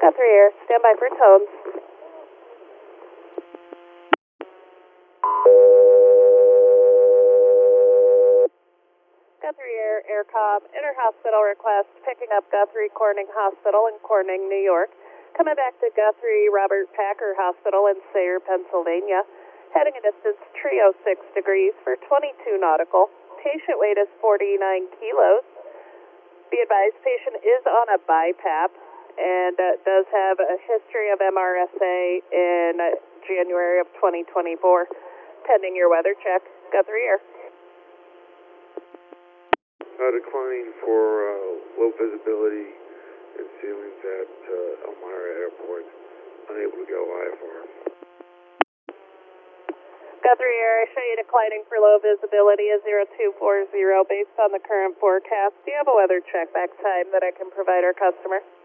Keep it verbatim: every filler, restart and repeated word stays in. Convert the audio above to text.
Guthrie Air, stand by for tones. Guthrie Air, Aircom, inter-hospital request, picking up Guthrie Corning Hospital in Corning, New York. Coming back to Guthrie Robert Packer Hospital in Sayre, Pennsylvania. Heading a distance three oh six degrees for twenty-two nautical. Patient weight is forty-nine kilos. Be advised, patient is on a BiPAP and uh, does have a history of M R S A in uh, January of twenty twenty-four. Pending your weather check. Guthrie Air. Uh, declining for uh, low visibility and ceilings at uh, Elmira Airport. Unable to go I F R. Guthrie Air, I show you declining for low visibility is zero two four zero based on the current forecast. Do you have a weather check back time that I can provide our customer?